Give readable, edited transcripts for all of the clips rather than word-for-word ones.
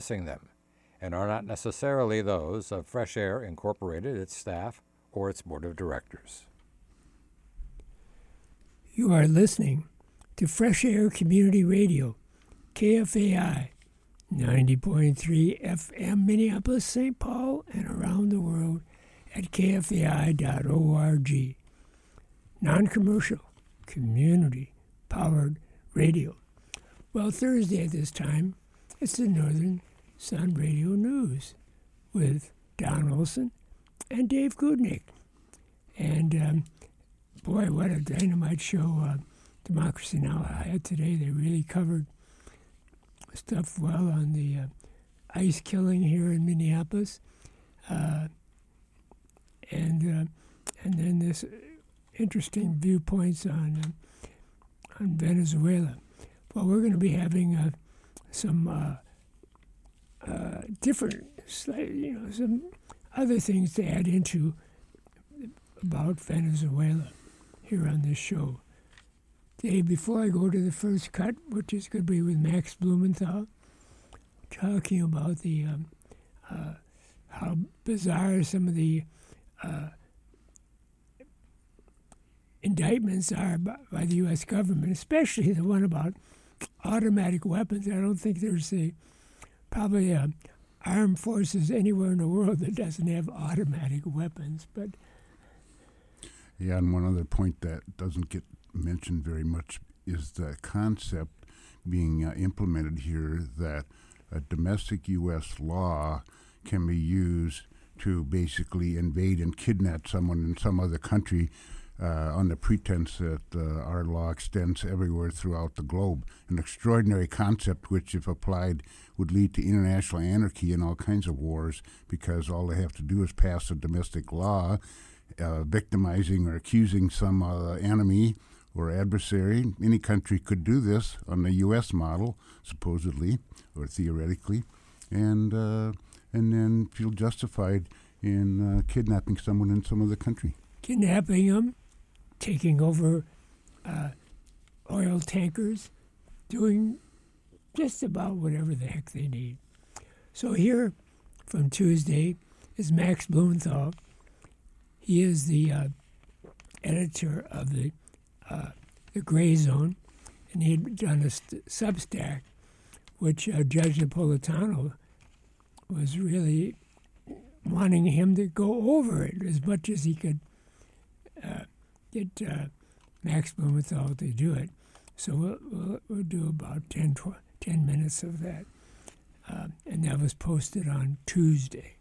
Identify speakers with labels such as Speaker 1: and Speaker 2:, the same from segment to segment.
Speaker 1: discussing them, and are not necessarily those of Fresh Air Incorporated, its staff, or its board of directors.
Speaker 2: You are listening to Fresh Air Community Radio, KFAI, 90.3 FM, Minneapolis, St. Paul, and around the world at kfai.org. Non-commercial, community-powered radio. Well, Thursday at this time, it's the Northern Sun Radio News with Don Olson and Dave Goodnick. And boy, what a dynamite show Democracy Now! Had today. They really covered stuff well on the ICE killing here in Minneapolis. And then this interesting viewpoints on Venezuela. Well, we're going to be having some different, some other things to add into about Venezuela here on this show. Dave, before I go to the first cut, which is going to be with Max Blumenthal, talking about the how bizarre some of the indictments are by the U.S. government, especially the one about automatic weapons. I don't think there's probably armed forces anywhere in the world that doesn't have automatic weapons. But
Speaker 3: yeah, and one other point that doesn't get mentioned very much is the concept being implemented here that a domestic U.S. law can be used to basically invade and kidnap someone in some other country on the pretense that our law extends everywhere throughout the globe. An extraordinary concept which, if applied, would lead to international anarchy and all kinds of wars, because all they have to do is pass a domestic law victimizing or accusing some enemy or adversary. Any country could do this on the U.S. model, supposedly or theoretically, and then feel justified in kidnapping someone in some other country.
Speaker 2: Kidnapping them, taking over oil tankers, doing just about whatever the heck they need. So here from Tuesday is Max Blumenthal. He is the editor of the Gray Zone, and he had done a Substack, which Judge Napolitano was really wanting him to go over it as much as he could get Max Blumenthal to do it. So we'll do about 10 minutes of that. And that was posted on Tuesday.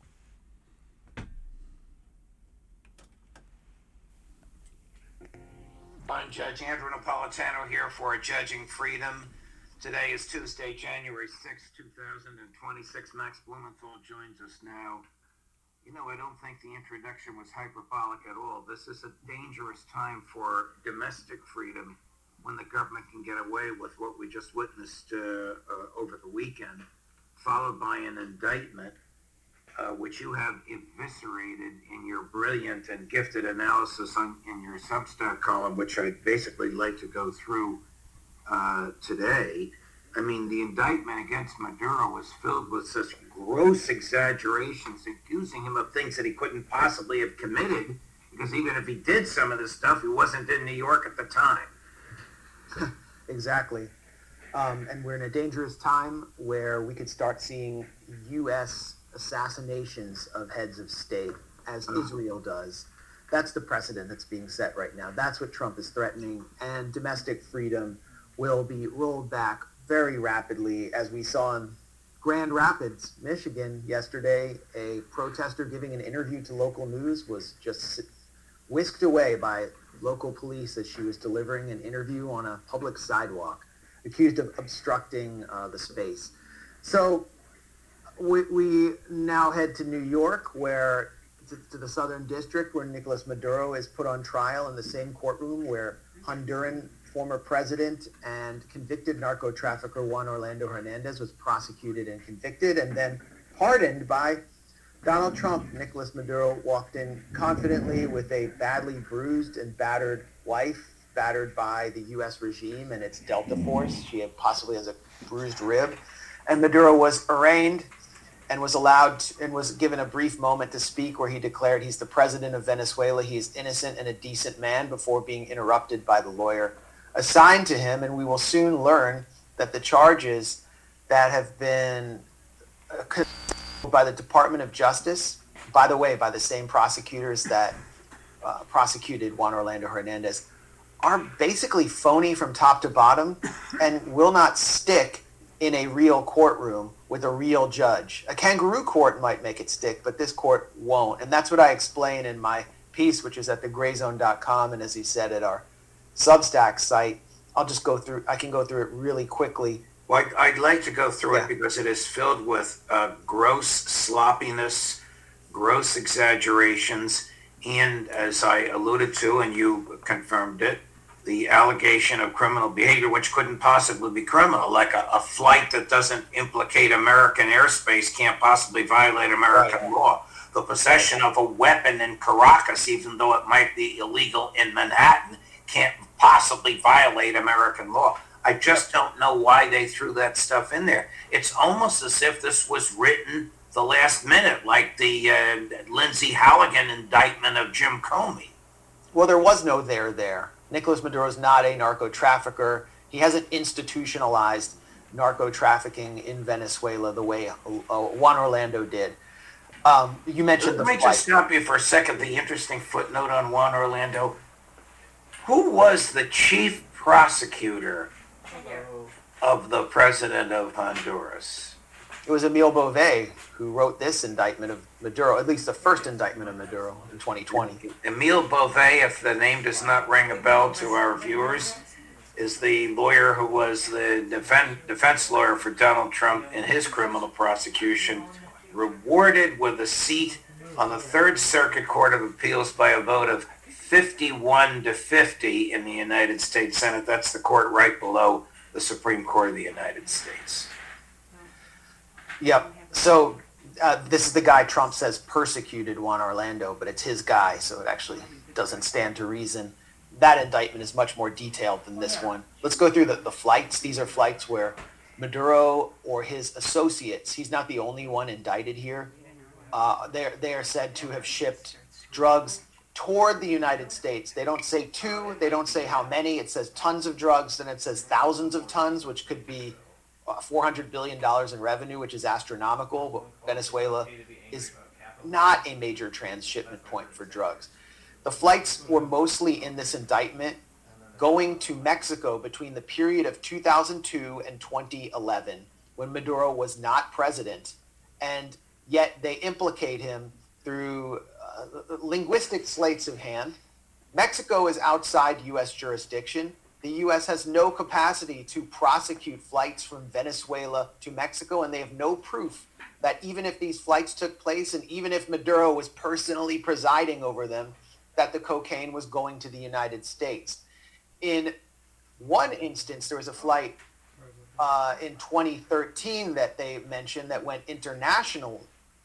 Speaker 4: I'm Judge Andrew Napolitano here for Judging Freedom. Today is Tuesday, January 6, 2026. Max Blumenthal joins us now. You know, I don't think the introduction was hyperbolic at all. This is a dangerous time for domestic freedom when the government can get away with what we just witnessed over the weekend, followed by an indictment, which you have eviscerated in your brilliant and gifted analysis in your Substack column, which I'd basically like to go through today. I mean, the indictment against Maduro was filled with such gross exaggerations, accusing him of things that he couldn't possibly have committed, because even if he did some of this stuff, he wasn't in New York at the time.
Speaker 5: Exactly. And we're in a dangerous time where we could start seeing U.S. assassinations of heads of state, as Israel does. That's the precedent that's being set right now. That's what Trump is threatening, and domestic freedom will be rolled back very rapidly. As we saw in Grand Rapids, Michigan yesterday, a protester giving an interview to local news was just whisked away by local police as she was delivering an interview on a public sidewalk, accused of obstructing the space. So we now head to New York, where to the Southern District, where Nicolas Maduro is put on trial in the same courtroom where Honduran former president and convicted narco trafficker Juan Orlando Hernandez was prosecuted and convicted and then pardoned by Donald Trump. Nicolas Maduro walked in confidently with a badly bruised and battered wife, battered by the U.S. regime and its Delta Force. She possibly has a bruised rib. And Maduro was arraigned and was allowed and was given a brief moment to speak where he declared he's the president of Venezuela. He is innocent and a decent man before being interrupted by the lawyer assigned to him. And we will soon learn that the charges that have been by the Department of Justice, by the way, by the same prosecutors that prosecuted Juan Orlando Hernandez, are basically phony from top to bottom and will not stick in a real courtroom with a real judge. A kangaroo court might make it stick, but this court won't. And that's what I explain in my piece, which is at thegrayzone.com. And as he said, at our Substack site, I can go through it really quickly.
Speaker 4: Well, I'd like to go through
Speaker 5: Yeah.
Speaker 4: it because it is filled with gross sloppiness, gross exaggerations, and as I alluded to, and you confirmed it, the allegation of criminal behavior, which couldn't possibly be criminal, like a flight that doesn't implicate American airspace can't possibly violate American law. The possession of a weapon in Caracas, even though it might be illegal in Manhattan, can't possibly violate American law. I just don't know why they threw that stuff in there. It's almost as if this was written the last minute, like the Lindsay Halligan indictment of Jim Comey.
Speaker 5: Well, there was no there. Nicolas Maduro is not a narco trafficker. He hasn't institutionalized narco trafficking in Venezuela the way Juan Orlando did. You mentioned the
Speaker 4: Let me
Speaker 5: flight.
Speaker 4: just stop you for a second. The interesting footnote on Juan Orlando. Who was the chief prosecutor of the president of Honduras?
Speaker 5: It was Emile Beauvais who wrote this indictment of Maduro, at least the first indictment of Maduro in 2020.
Speaker 4: Emile Beauvais, if the name does not ring a bell to our viewers, is the lawyer who was the defense lawyer for Donald Trump in his criminal prosecution, rewarded with a seat on the Third Circuit Court of Appeals by a vote of 51-50 in the United States Senate. That's the court right below the Supreme Court of the United States.
Speaker 5: Yep. So this is the guy Trump says persecuted Juan Orlando, but it's his guy, so it actually doesn't stand to reason. That indictment is much more detailed than this one. Let's go through the flights. These are flights where Maduro or his associates, he's not the only one indicted here, they are said to have shipped drugs toward the United States. They don't say to, they don't say how many. It says tons of drugs, then it says thousands of tons, which could be $400 billion in revenue, which is astronomical. But Venezuela is not a major transshipment point for drugs. The flights were mostly in this indictment going to Mexico between the period of 2002 and 2011, when Maduro was not president, and yet they implicate him through linguistic sleights of hand. Mexico is outside U.S. jurisdiction. The U.S. has no capacity to prosecute flights from Venezuela to Mexico, and they have no proof that even if these flights took place and even if Maduro was personally presiding over them, that the cocaine was going to the United States. In one instance, there was a flight in 2013 that they mentioned that went international.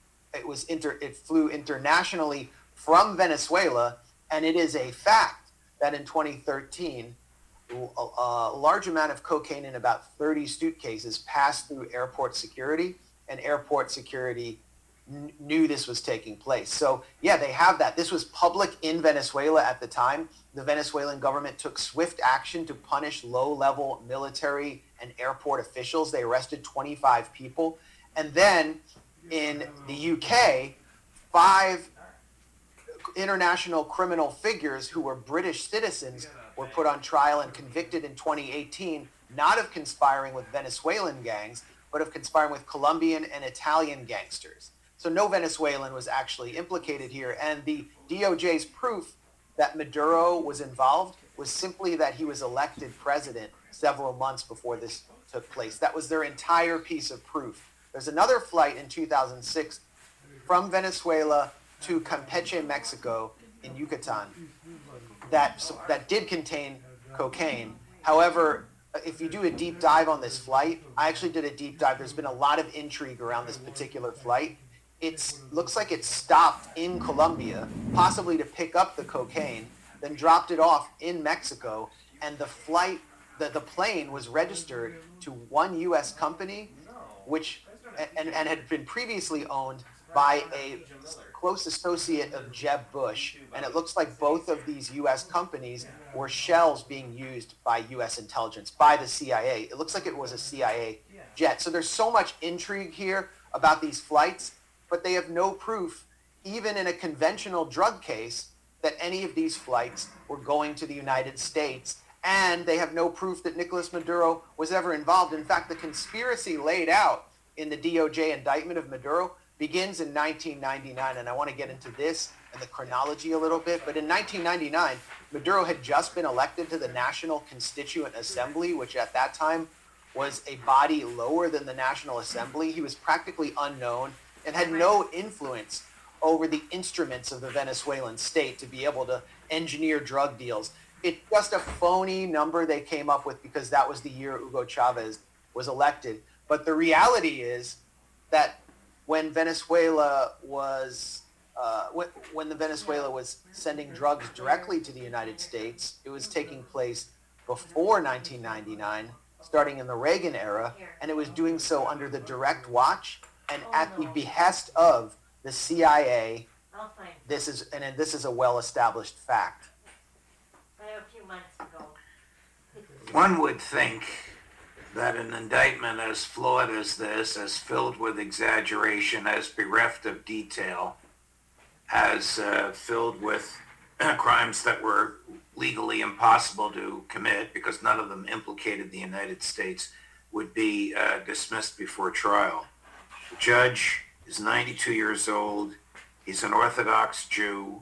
Speaker 5: It flew internationally from Venezuela, and it is a fact that in 2013, a large amount of cocaine in about 30 suitcases passed through airport security, and airport security knew this was taking place. So yeah, they have that. This was public in Venezuela at the time. The Venezuelan government took swift action to punish low-level military and airport officials. They arrested 25 people. And then in the UK, 5 international criminal figures who were British citizens were put on trial and convicted in 2018, not of conspiring with Venezuelan gangs, but of conspiring with Colombian and Italian gangsters. So no Venezuelan was actually implicated here. And the DOJ's proof that Maduro was involved was simply that he was elected president several months before this took place. That was their entire piece of proof. There's another flight in 2006 from Venezuela to Campeche, Mexico in Yucatan that did contain cocaine. However, if you do a deep dive on this flight, I actually did a deep dive. There's been a lot of intrigue around this particular flight. It looks like it stopped in Colombia, possibly to pick up the cocaine, then dropped it off in Mexico, and the plane was registered to one U.S. company which and had been previously owned by a close associate of Jeb Bush. And it looks like both of these U.S. companies were shells being used by U.S. intelligence, by the CIA. It looks like it was a CIA jet. So there's so much intrigue here about these flights, but they have no proof, even in a conventional drug case, that any of these flights were going to the United States. And they have no proof that Nicolas Maduro was ever involved. In fact, the conspiracy laid out in the DOJ indictment of Maduro begins in 1999. And I want to get into this and the chronology a little bit. But in 1999, Maduro had just been elected to the National Constituent Assembly, which at that time was a body lower than the National Assembly. He was practically unknown and had no influence over the instruments of the Venezuelan state to be able to engineer drug deals. It's just a phony number they came up with because that was the year Hugo Chavez was elected. But the reality is that when Venezuela was when the Venezuela was sending drugs directly to the United States, it was taking place before 1999, starting in the Reagan era, and it was doing so under the direct watch and at the behest of the CIA. This is a well-established fact.
Speaker 6: A few months ago.
Speaker 4: One would think that an indictment as flawed as this, as filled with exaggeration, as bereft of detail, as filled with crimes that were legally impossible to commit because none of them implicated the United States, would be dismissed before trial. The judge is 92 years old. He's an Orthodox Jew.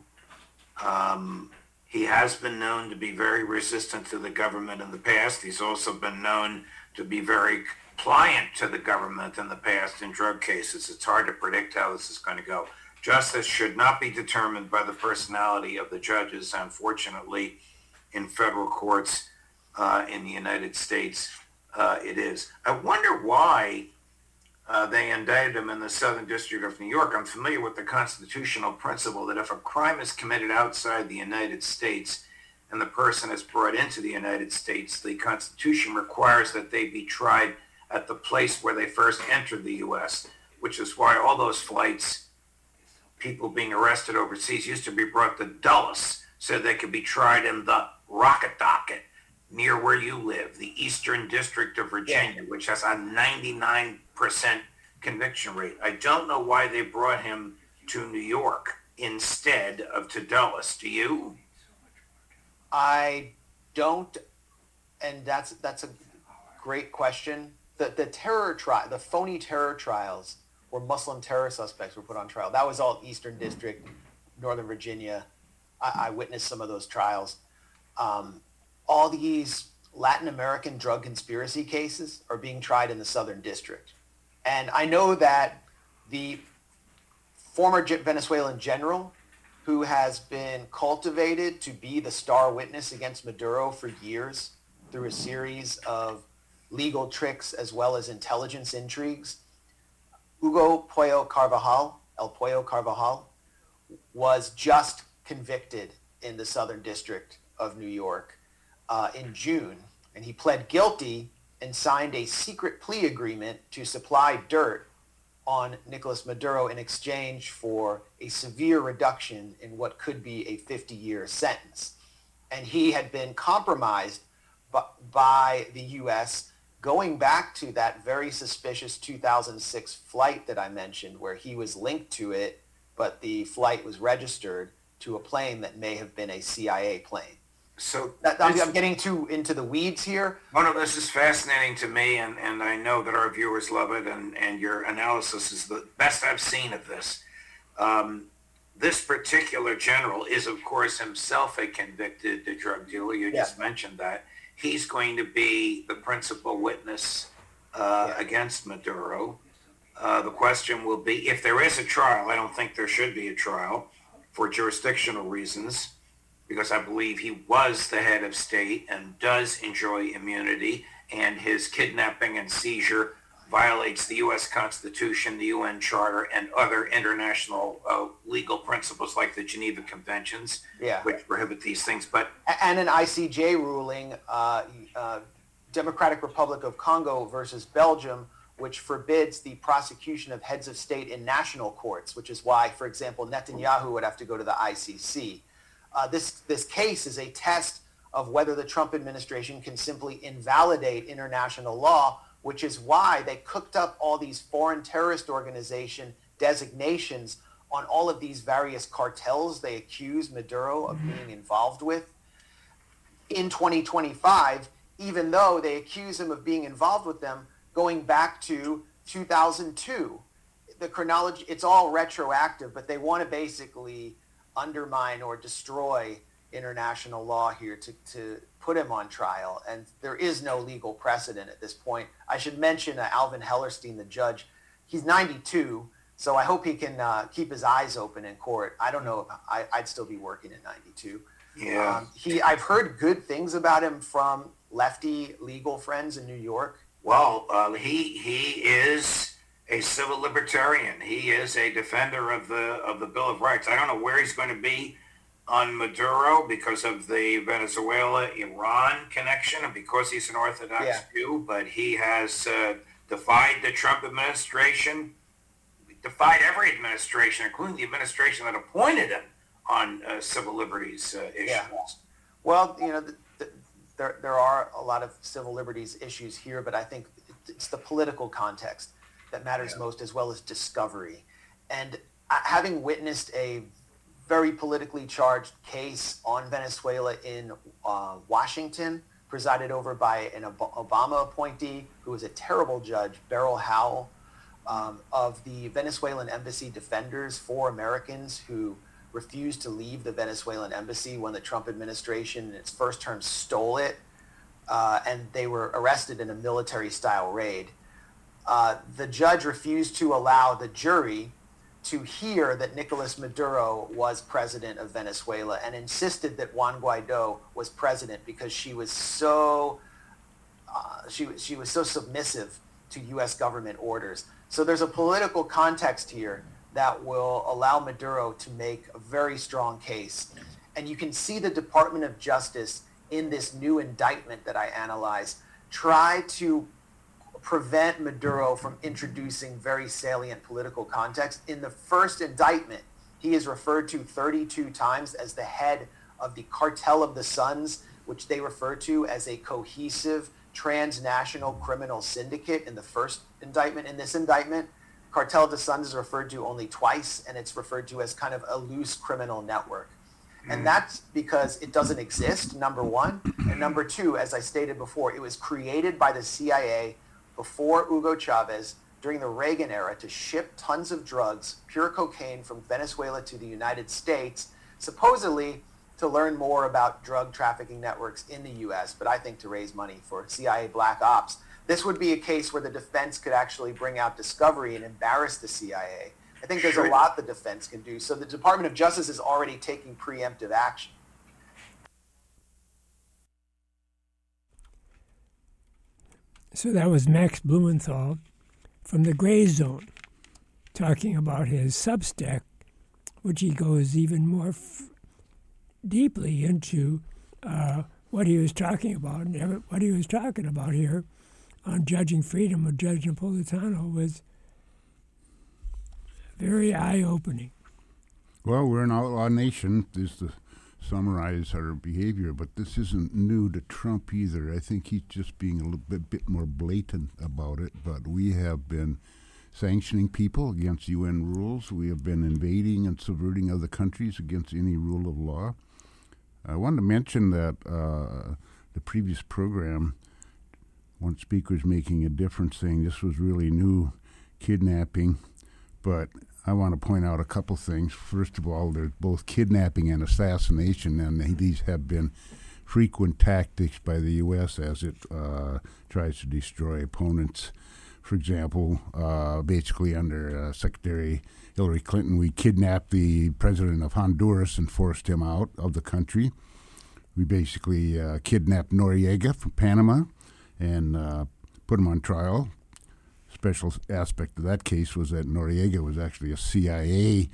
Speaker 4: He has been known to be very resistant to the government in the past. He's also been known to be very pliant to the government in the past in drug cases. It's hard to predict how this is going to go. Justice should not be determined by the personality of the judges. Unfortunately, in federal courts in the United States, it is. I wonder why they indicted him in the Southern District of New York. I'm familiar with the constitutional principle that if a crime is committed outside the United States and the person is brought into the United States, the Constitution requires that they be tried at the place where they first entered the U.S., which is why all those flights, people being arrested overseas, used to be brought to Dulles so they could be tried in the Rocket Docket near where you live, the Eastern District of Virginia, which has a 99% conviction rate. I don't know why they brought him to New York instead of to Dulles. Do you?
Speaker 5: I don't, and that's a great question. The phony terror trials where Muslim terror suspects were put on trial, that was all Eastern District, Northern Virginia. I witnessed some of those trials. All these Latin American drug conspiracy cases are being tried in the Southern District. And I know that the former Venezuelan general, who has been cultivated to be the star witness against Maduro for years through a series of legal tricks as well as intelligence intrigues, Hugo Pollo Carvajal, El Pollo Carvajal, was just convicted in the Southern District of New York in June, and he pled guilty and signed a secret plea agreement to supply dirt on Nicolas Maduro in exchange for a severe reduction in what could be a 50-year sentence. And he had been compromised by the U.S. going back to that very suspicious 2006 flight that I mentioned, where he was linked to it, but the flight was registered to a plane that may have been a CIA plane.
Speaker 4: So
Speaker 5: I'm getting too into the weeds here.
Speaker 4: Oh no, this is fascinating to me, and I know that our viewers love it, and your analysis is the best I've seen of this. This particular general is, of course, himself a convicted drug dealer. You just mentioned that. He's going to be the principal witness against Maduro. The question will be, if there is a trial, I don't think there should be a trial for jurisdictional reasons, because I believe he was the head of state and does enjoy immunity, and his kidnapping and seizure violates the U.S. Constitution, the UN Charter, and other international legal principles like the Geneva Conventions, which prohibit these things.
Speaker 5: And an ICJ ruling, Democratic Republic of Congo versus Belgium, which forbids the prosecution of heads of state in national courts, which is why, for example, Netanyahu would have to go to the ICC. This case is a test of whether the Trump administration can simply invalidate international law, which is why they cooked up all these foreign terrorist organization designations on all of these various cartels they accuse Maduro of being involved with. In 2025, even though they accuse him of being involved with them going back to 2002. The chronology, it's all retroactive, but they want to basically undermine or destroy international law here to put him on trial. And there is no legal precedent at this point. I should mention Alvin Hellerstein, the judge. He's 92, so I hope he can keep his eyes open in court. I don't know if I'd still be working at 92.
Speaker 4: Yeah.
Speaker 5: I've heard good things about him from lefty legal friends in New York.
Speaker 4: Well, he is a civil libertarian. He is a defender of the Bill of Rights. I don't know where he's going to be on Maduro because of the Venezuela-Iran connection and because he's an Orthodox Jew, but he has defied the Trump administration, defied every administration, including the administration that appointed him on civil liberties issues.
Speaker 5: Yeah. Well, you know, there are a lot of civil liberties issues here, but I think it's the political context that matters most, as well as discovery. And having witnessed a very politically charged case on Venezuela in Washington, presided over by an Obama appointee who was a terrible judge, Beryl Howell, of the Venezuelan embassy defenders, 4 Americans who refused to leave the Venezuelan embassy when the Trump administration in its first term stole it, and they were arrested in a military-style raid. The judge refused to allow the jury to hear that Nicolas Maduro was president of Venezuela and insisted that Juan Guaido was president because she was so she was so submissive to U.S. government orders. So there's a political context here that will allow Maduro to make a very strong case. And you can see the Department of Justice in this new indictment that I analyzed try to prevent Maduro from introducing very salient political context. In the first indictment, he is referred to 32 times as the head of the Cartel of the Suns, which they refer to as a cohesive transnational criminal syndicate in the first indictment. In this indictment, Cartel of the Suns is referred to only twice, and it's referred to as kind of a loose criminal network. And that's because it doesn't exist, number one. And number two, as I stated before, it was created by the CIA before Hugo Chavez during the Reagan era to ship tons of drugs, pure cocaine, from Venezuela to the United States, supposedly to learn more about drug trafficking networks in the U.S., but I think to raise money for CIA black ops. This would be a case where the defense could actually bring out discovery and embarrass the CIA. I think there's a lot the defense can do. So the Department of Justice is already taking preemptive action.
Speaker 2: So that was Max Blumenthal from the Gray Zone, talking about his Substack, which he goes even more deeply into what he was talking about. And what he was talking about here on Judging Freedom with Judge Napolitano was very eye-opening.
Speaker 3: Well, we're an outlaw nation, is to summarize our behavior, but this isn't new to Trump either. I think he's just being a little bit more blatant about it, but we have been sanctioning people against UN rules. We have been invading and subverting other countries against any rule of law. I wanted to mention that the previous program, one speaker was making a difference, saying this was really new kidnapping, but I want to point out a couple things. First of all, there's both kidnapping and assassination, and these have been frequent tactics by the U.S. as it tries to destroy opponents. For example, basically under Secretary Hillary Clinton, we kidnapped the president of Honduras and forced him out of the country. We basically kidnapped Noriega from Panama and put him on trial. Special aspect of that case was that Noriega was actually a CIA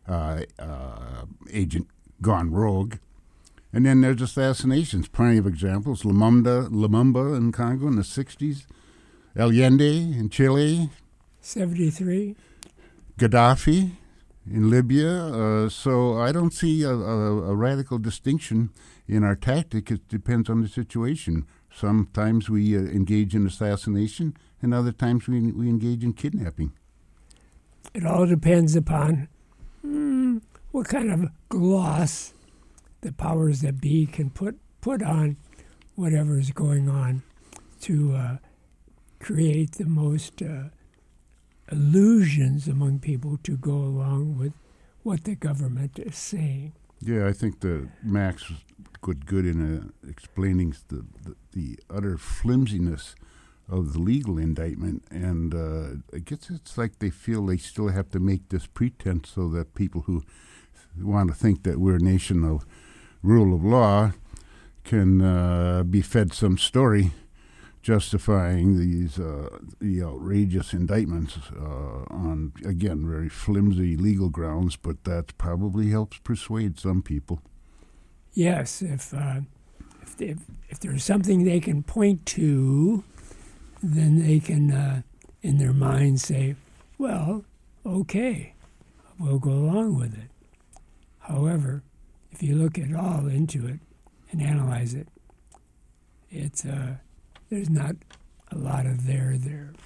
Speaker 3: agent gone rogue. And then there's assassinations, plenty of examples. Lumumba in Congo in the 60s, Allende in Chile,
Speaker 2: 73.
Speaker 3: Gaddafi in Libya. So I don't see a radical distinction in our tactic. It depends on the situation. Sometimes we engage in assassination, and other times we engage in kidnapping.
Speaker 2: It all depends upon what kind of gloss the powers that be can put on whatever is going on to create the most illusions among people to go along with what the government is saying.
Speaker 3: Yeah, I think that Max was good in explaining the utter flimsiness of the legal indictment, and I guess it's like they feel they still have to make this pretense so that people who want to think that we're a nation of rule of law can be fed some story justifying these the outrageous indictments on, again, very flimsy legal grounds, but that probably helps persuade some people.
Speaker 2: Yes, if there's something they can point to, then they can, in their mind, say, well, okay, we'll go along with it. However, if you look at all into it and analyze it, it's there's not a lot of there.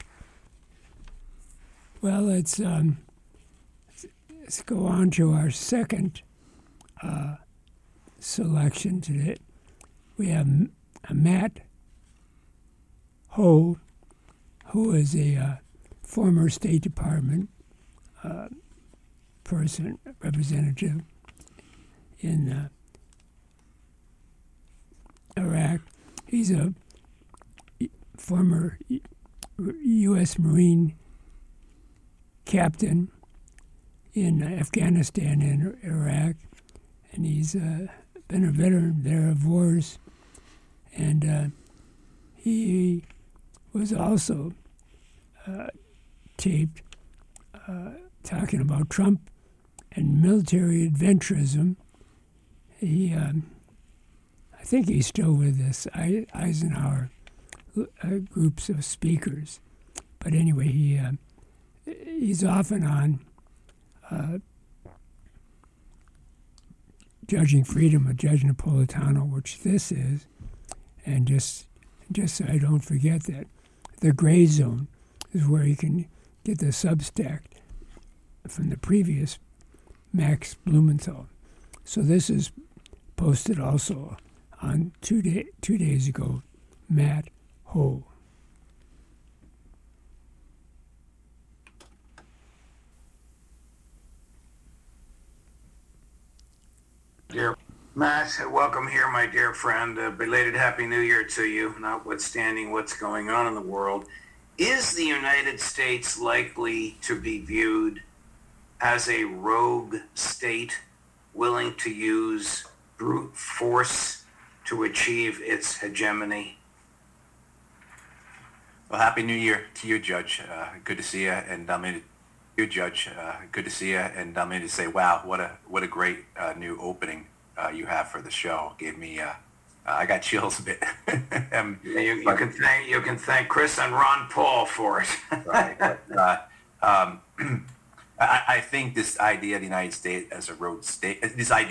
Speaker 2: Well, let's go on to our second selection today. We have Matt Hoh, who is a former State Department person, representative in Iraq. He's a former U.S. Marine captain in Afghanistan and Iraq, and he's been a veteran there of wars, and he was also taped talking about Trump and military adventurism. He, I think he's still with this Eisenhower groups of speakers, but anyway, he's often on Judging Freedom with Judge Napolitano, which this is, and just so I don't forget that, the Gray Zone is where you can get the Substack from the previous Max Blumenthal. So this is posted also on 2 days ago, Matt Hoh.
Speaker 4: Dear Matt, welcome here, my dear friend. Belated Happy New Year to you, notwithstanding what's going on in the world. Is the United States likely to be viewed as a rogue state willing to use brute force to achieve its hegemony?
Speaker 7: Well, Happy New Year to you, Judge. Good to see you, and I'm going to say, wow, what a great new opening you have for the show. Gave me, I got chills a bit.
Speaker 4: You can thank Chris and Ron Paul for it.
Speaker 7: Right. But, I think this idea of the United States as a rogue state,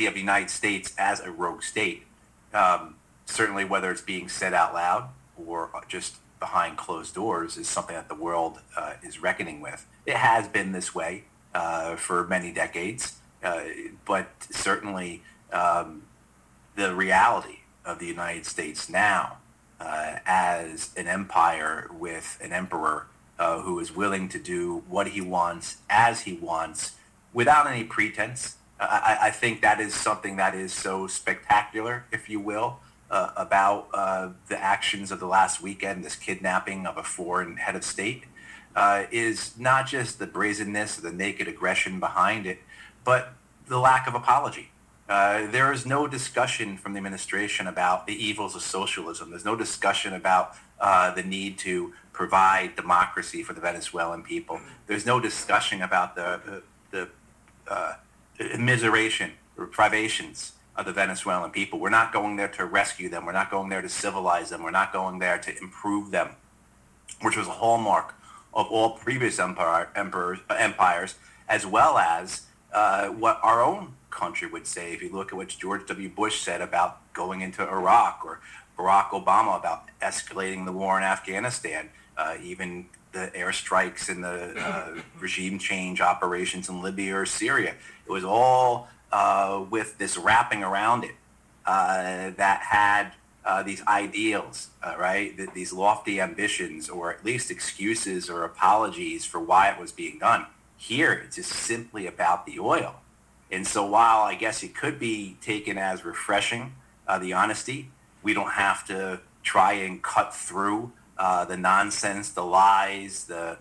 Speaker 7: certainly whether it's being said out loud or just behind closed doors, is something that the world is reckoning with. It has been this way for many decades, but certainly the reality of the United States now as an empire with an emperor who is willing to do what he wants, as he wants, without any pretense. I think that is something that is so spectacular, if you will, about the actions of the last weekend, this kidnapping of a foreign head of state, is not just the brazenness or the naked aggression behind it, but the lack of apology. There is no discussion from the administration about the evils of socialism. There's no discussion about the need to provide democracy for the Venezuelan people. There's no discussion about the immiseration or privations of the Venezuelan people. We're not going there to rescue them. We're not going there to civilize them. We're not going there to improve them. which was a hallmark of all previous empires, as well as what our own country would say. If you look at what George W. Bush said about going into Iraq, or Barack Obama about escalating the war in Afghanistan, even the airstrikes and the regime change operations in Libya or Syria. It was all with this wrapping around it that had these ideals, right? These lofty ambitions, or at least excuses or apologies for why it was being done. Here, it's just simply about the oil. And so while I guess it could be taken as refreshing, the honesty, we don't have to try and cut through the nonsense, the lies, the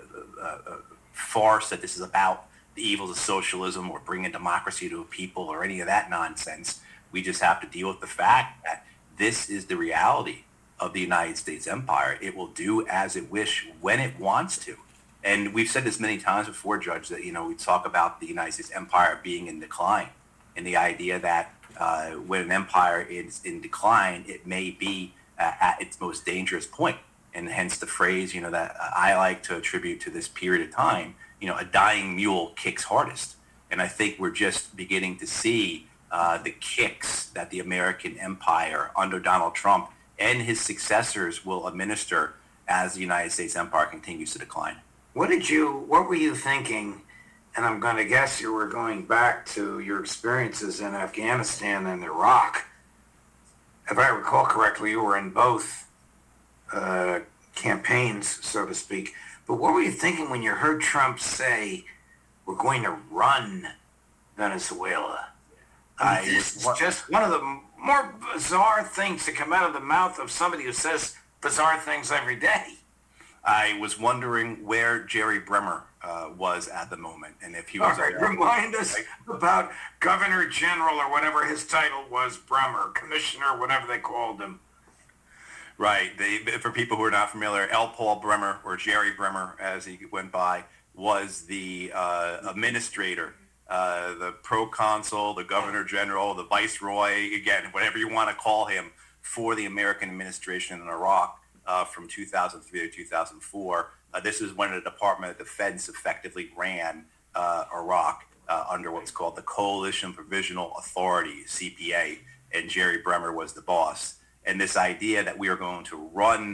Speaker 7: farce that this is about the evils of socialism or bringing democracy to a people or any of that nonsense. We just have to deal with the fact that this is the reality of the United States empire. It will do as it wish when it wants to. And we've said this many times before, Judge, that, we talk about the United States empire being in decline, and the idea that when an empire is in decline, it may be at its most dangerous point. And hence the phrase, that I like to attribute to this period of time, a dying mule kicks hardest. And I think we're just beginning to see the kicks that the American empire under Donald Trump and his successors will administer as the United States empire continues to decline.
Speaker 4: What were you thinking? And I'm going to guess you were going back to your experiences in Afghanistan and Iraq. If I recall correctly, you were in both campaigns, so to speak. But what were you thinking when you heard Trump say, we're going to run Venezuela? It's just one of the more bizarre things to come out of the mouth of somebody who says bizarre things every day.
Speaker 7: I was wondering where Jerry Bremer was at the moment, and if he was.
Speaker 4: All right, remind us about Governor General, or whatever his title was, Bremer, Commissioner, whatever they called him.
Speaker 7: Right. For people who are not familiar, L. Paul Bremer, or Jerry Bremer, as he went by, was the administrator, the proconsul, the governor general, the viceroy, again, whatever you want to call him, for the American administration in Iraq. From 2003 to 2004. This is when the Department of Defense effectively ran Iraq under what's called the Coalition Provisional Authority, CPA, and Jerry Bremer was the boss. And this idea that we are going to run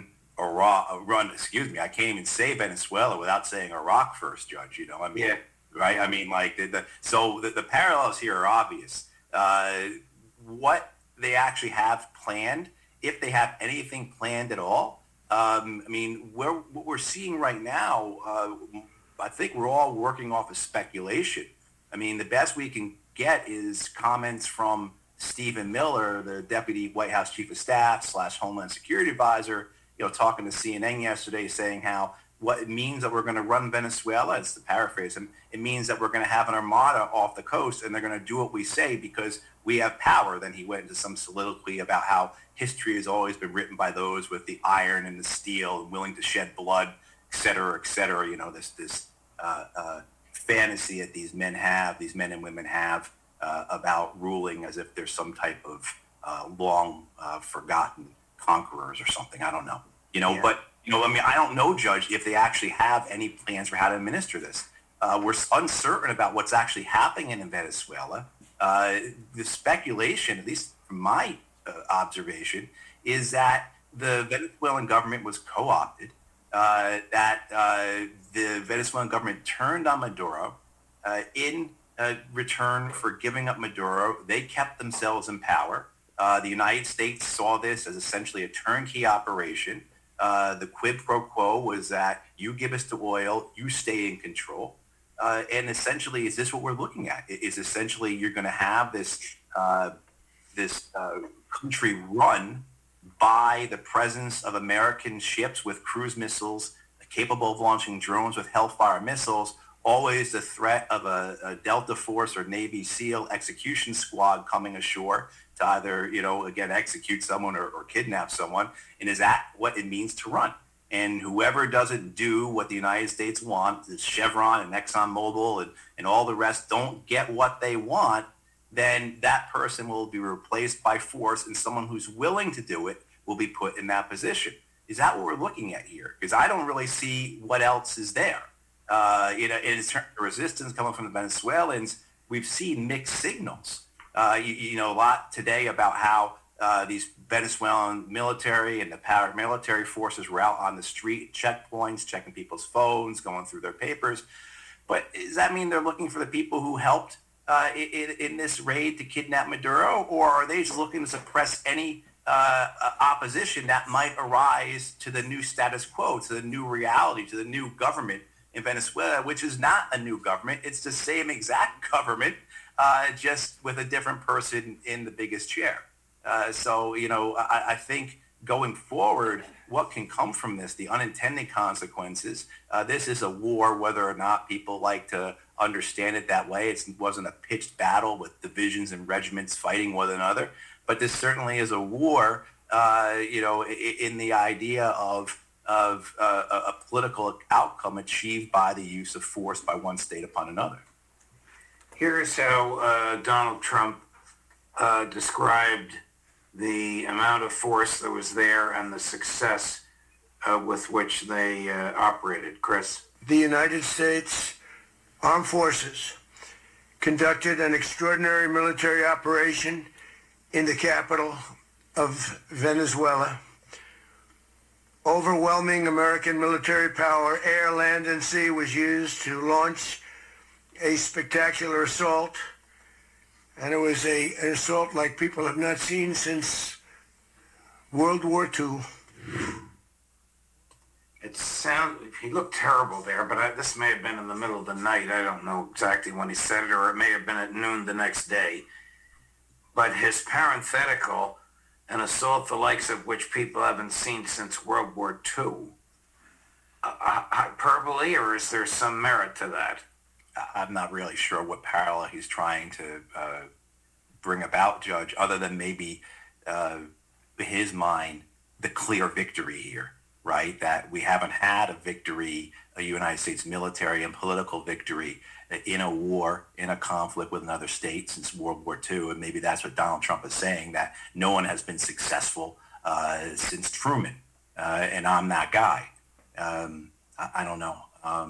Speaker 7: I can't even say Venezuela without saying Iraq first, Judge,
Speaker 4: Yeah.
Speaker 7: Right? I mean, like, the parallels here are obvious. What they actually have planned, if they have anything planned at all, what we're seeing right now, I think we're all working off of speculation. I mean, the best we can get is comments from Stephen Miller, the Deputy White House Chief of Staff / Homeland Security Advisor, talking to CNN yesterday, saying how what it means that we're going to run Venezuela, it's to paraphrase him, it means that we're going to have an armada off the coast and they're going to do what we say because we have power. Then he went into some soliloquy about how history has always been written by those with the iron and the steel and willing to shed blood, et cetera, this fantasy that these men and women have about ruling as if they're some type of long forgotten conquerors or something. I don't know,
Speaker 4: Yeah.
Speaker 7: But I don't know, Judge, if they actually have any plans for how to administer this. We're uncertain about what's actually happening in Venezuela. The speculation, at least from my observation, is that the Venezuelan government was co-opted, that the Venezuelan government turned on Maduro. In return for giving up Maduro, they kept themselves in power. The United States saw this as essentially a turnkey operation. The quid pro quo was that you give us the oil, you stay in control. And essentially, is this what we're looking at? Is essentially you're going to have this country run by the presence of American ships with cruise missiles capable of launching drones with Hellfire missiles, always the threat of a Delta Force or Navy SEAL execution squad coming ashore to either, again, execute someone or kidnap someone. And is that what it means to run? And whoever doesn't do what the United States wants, is Chevron and ExxonMobil and all the rest don't get what they want, then that person will be replaced by force, and someone who's willing to do it will be put in that position. Is that what we're looking at here? Because I don't really see what else is there. In terms of resistance coming from the Venezuelans, we've seen mixed signals. You know a lot today about how these Venezuelan military and the paramilitary forces were out on the street, checkpoints, checking people's phones, going through their papers. But does that mean they're looking for the people who helped in this raid to kidnap Maduro, or are they just looking to suppress any opposition that might arise to the new status quo, to the new reality, to the new government in Venezuela, which is not a new government? It's the same exact government, just with a different person in the biggest chair. So, I think going forward, what can come from this, the unintended consequences, this is a war, whether or not people like to understand it that way. It wasn't a pitched battle with divisions and regiments fighting one another, but this certainly is a war, in the idea of a political outcome achieved by the use of force by one state upon another.
Speaker 4: Here's how Donald Trump described the amount of force that was there and the success with which they operated. Chris?
Speaker 8: The United States Armed Forces conducted an extraordinary military operation in the capital of Venezuela. Overwhelming American military power, air, land, and sea, was used to launch a spectacular assault. And it was an assault like people have not seen since World War II.
Speaker 4: He looked terrible there, but this may have been in the middle of the night. I don't know exactly when he said it, or it may have been at noon the next day. But his parenthetical, an assault the likes of which people haven't seen since World War II, hyperbole, or is there some merit to that?
Speaker 7: I'm not really sure what parallel he's trying to bring about, Judge, other than maybe his mind, the clear victory here, right? That we haven't had a victory, a United States military and political victory in a war, in a conflict with another state since World War II. And maybe that's what Donald Trump is saying, that no one has been successful since Truman, and I'm that guy. I don't know.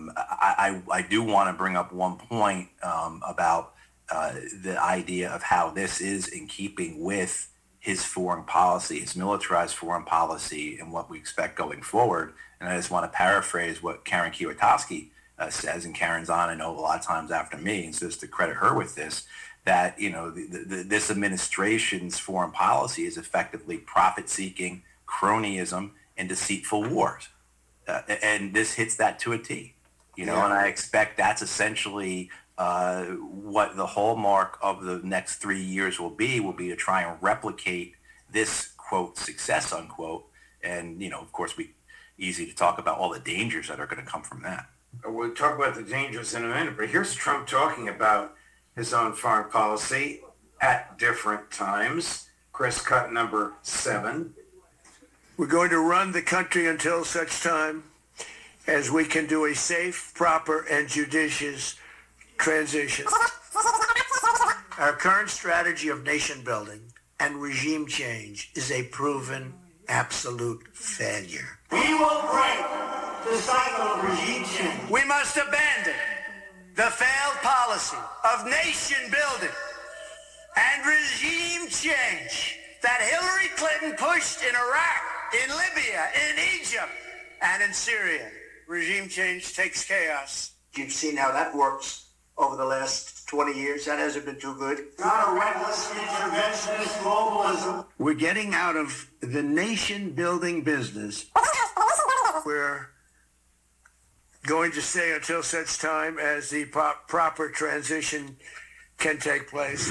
Speaker 7: I do want to bring up one point about the idea of how this is in keeping with his foreign policy, his militarized foreign policy, and what we expect going forward. And I just want to paraphrase what Karen Kwiatkowski says, and Karen's on, I know, a lot of times after me, and so just to credit her with this, that, this administration's foreign policy is effectively profit-seeking, cronyism, and deceitful wars. And this hits that to a T, and I expect that's essentially what the hallmark of the next 3 years will be to try and replicate this, quote, success, unquote. And, of course, easy to talk about all the dangers that are going to come from that.
Speaker 4: We'll talk about the dangers in a minute, but here's Trump talking about his own foreign policy at different times. Chris, cut number 7.
Speaker 8: We're going to run the country until such time as we can do a safe, proper, and judicious transition. Our current strategy of nation building and regime change is a proven absolute failure.
Speaker 9: We will break the cycle of regime change.
Speaker 8: We must abandon the failed policy of nation building and regime change that Hillary Clinton pushed in Iraq, in Libya, in Egypt, and in Syria. Regime change takes chaos. You've seen how that works over the last 20 years. That hasn't been too good.
Speaker 9: Not a reckless interventionist globalism.
Speaker 8: We're getting out of the nation-building business. We're going to stay until such time as the proper transition can take place.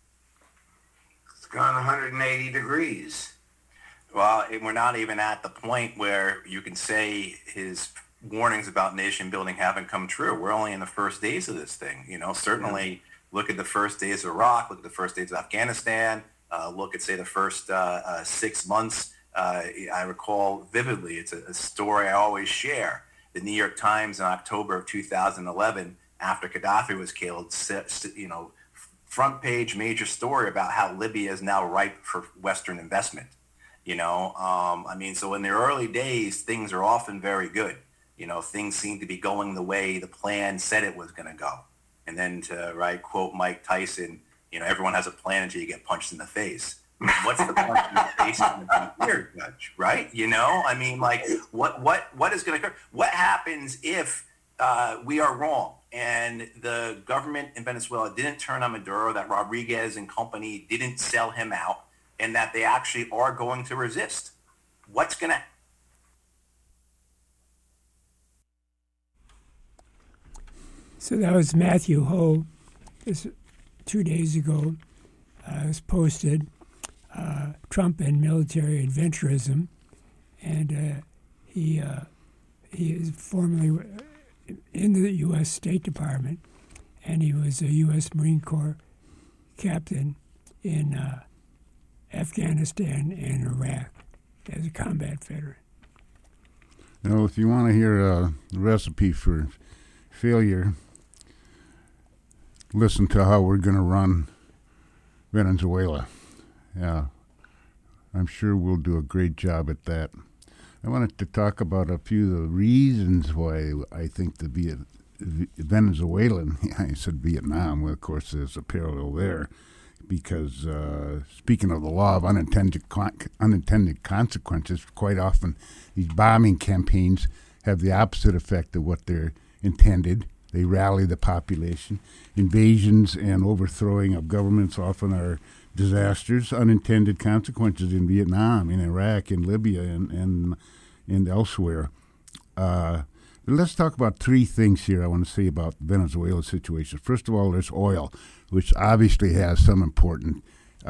Speaker 4: It's gone 180 degrees.
Speaker 7: Well, we're not even at the point where you can say his warnings about nation building haven't come true. We're only in the first days of this thing. Certainly look at the first days of Iraq, look at the first days of Afghanistan, look at, say, the first 6 months. I recall vividly, it's a story I always share. The New York Times in October of 2011, after Gaddafi was killed, front page major story about how Libya is now ripe for Western investment. So in the early days, things are often very good. Things seem to be going the way the plan said it was going to go. And then to quote Mike Tyson, everyone has a plan until you get punched in the face. What's the punch in the face going to be here, Judge? Right? What is going to occur? What happens if we are wrong and the government in Venezuela didn't turn on Maduro, that Rodriguez and company didn't sell him out, and that they actually are going to resist? What's going to...
Speaker 2: So that was Matthew Ho. This 2 days ago. It was posted, Trump and military adventurism, and he is formerly in the U.S. State Department, and he was a U.S. Marine Corps captain in Afghanistan and Iraq as a combat veteran.
Speaker 3: If you want to hear a recipe for failure, listen to how we're going to run Venezuela. Yeah, I'm sure we'll do a great job at that. I wanted to talk about a few of the reasons why I think the Venezuelan, I said Vietnam, well, of course there's a parallel there, because speaking of the law of unintended consequences, quite often these bombing campaigns have the opposite effect of what they're intended. They rally the population. Invasions and overthrowing of governments often are disasters, unintended consequences in Vietnam, in Iraq, in Libya, and elsewhere. Let's talk about three things here I want to say about Venezuela's situation. First of all, there's oil, which obviously has some important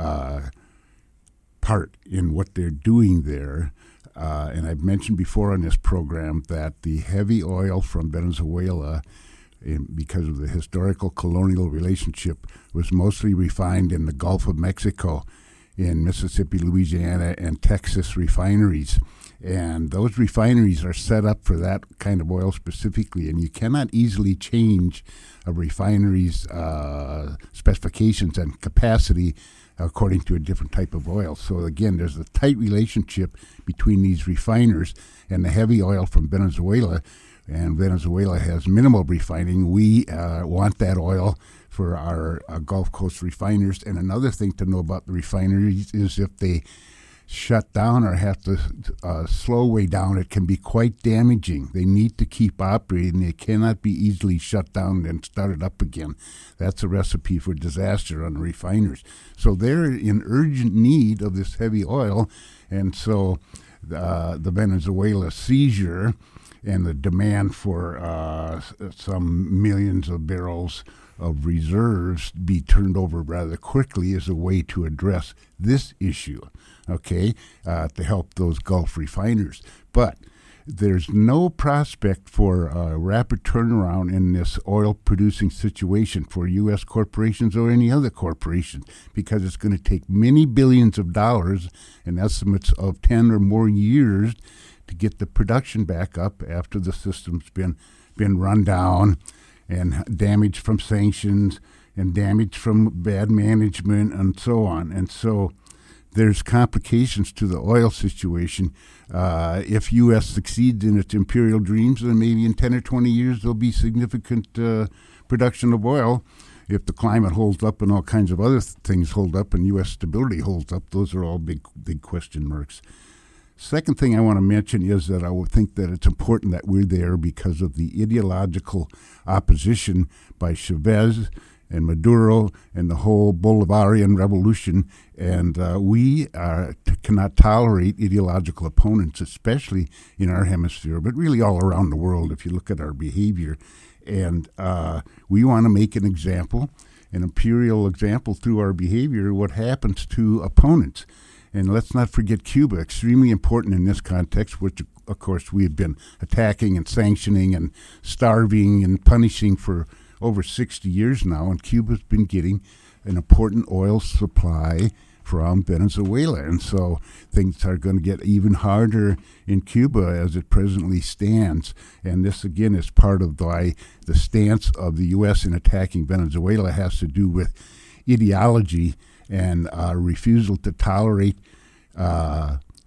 Speaker 3: part in what they're doing there. And I've mentioned before on this program that the heavy oil from Venezuela, because of the historical colonial relationship, was mostly refined in the Gulf of Mexico, in Mississippi, Louisiana, and Texas refineries. And those refineries are set up for that kind of oil specifically, and you cannot easily change a refinery's specifications and capacity according to a different type of oil. So again, there's a tight relationship between these refiners and the heavy oil from Venezuela, and Venezuela has minimal refining. We want that oil for our Gulf Coast refiners. And another thing to know about the refineries is if they shut down or have to slow way down, it can be quite damaging. They need to keep operating. They cannot be easily shut down and started up again. That's a recipe for disaster on the refiners. So they're in urgent need of this heavy oil, and so the Venezuela seizure and the demand for some millions of barrels of reserves be turned over rather quickly is a way to address this issue, to help those Gulf refiners. But there's no prospect for a rapid turnaround in this oil-producing situation for U.S. corporations or any other corporation, because it's going to take many billions of dollars and estimates of 10 or more years to get the production back up after the system's been run down and damage from sanctions and damage from bad management and so on. And so there's complications to the oil situation. If U.S. succeeds in its imperial dreams, then maybe in 10 or 20 years there'll be significant production of oil. If the climate holds up and all kinds of other things hold up and U.S. stability holds up, those are all big question marks. Second thing I want to mention is that I would think that it's important that we're there because of the ideological opposition by Chavez and Maduro and the whole Bolivarian revolution. And we cannot tolerate ideological opponents, especially in our hemisphere, but really all around the world if you look at our behavior. And we want to make an imperial example through our behavior, what happens to opponents. And let's not forget Cuba, extremely important in this context, which, of course, we have been attacking and sanctioning and starving and punishing for over 60 years now. And Cuba's been getting an important oil supply from Venezuela. And so things are going to get even harder in Cuba as it presently stands. And this, again, is part of why the stance of the U.S. in attacking Venezuela has to do with ideology and refusal to tolerate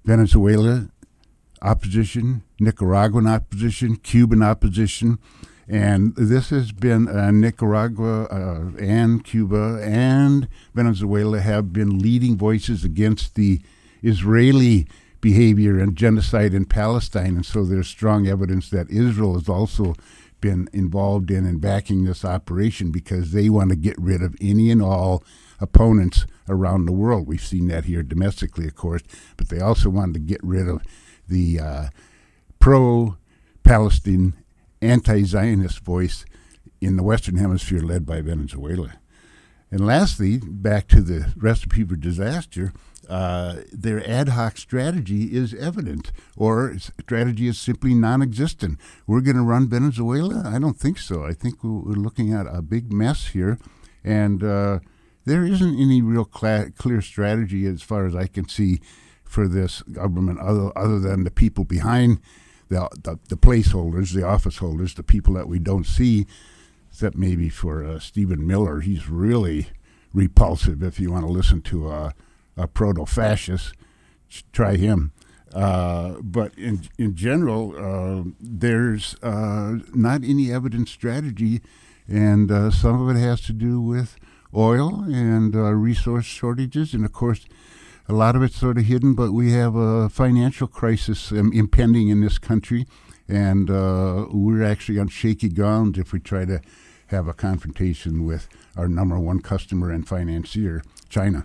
Speaker 3: Venezuela opposition, Nicaraguan opposition, Cuban opposition. And this has been Nicaragua and Cuba and Venezuela have been leading voices against the Israeli behavior and genocide in Palestine. And so there's strong evidence that Israel has also been involved in and backing this operation because they want to get rid of any and all opponents around the world. We've seen that here domestically, of course, but they also wanted to get rid of the pro-Palestine, anti-Zionist voice in the Western Hemisphere led by Venezuela. And lastly, back to the recipe for disaster, their ad hoc strategy is evident, or strategy is simply non-existent. We're going to run Venezuela? I don't think so. I think we're looking at a big mess here, and there isn't any real clear strategy as far as I can see for this government other than the people behind the placeholders, the office holders, the people that we don't see, except maybe for Stephen Miller. He's really repulsive if you want to listen to a proto-fascist. Try him. But in general, there's not any evident strategy, and some of it has to do with oil and resource shortages, and of course, a lot of it's sort of hidden, but we have a financial crisis impending in this country, and we're actually on shaky ground if we try to have a confrontation with our number one customer and financier, China.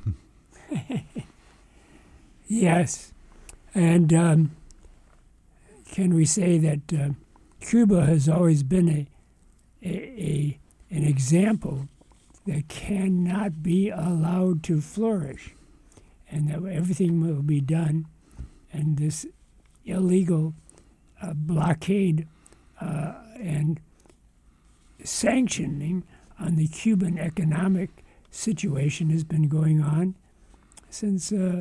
Speaker 2: Yes, and can we say that Cuba has always been an example that cannot be allowed to flourish, and that everything will be done, and this illegal blockade and sanctioning on the Cuban economic situation has been going on since the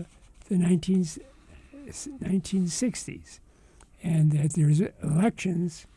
Speaker 2: 1960s, and that there's elections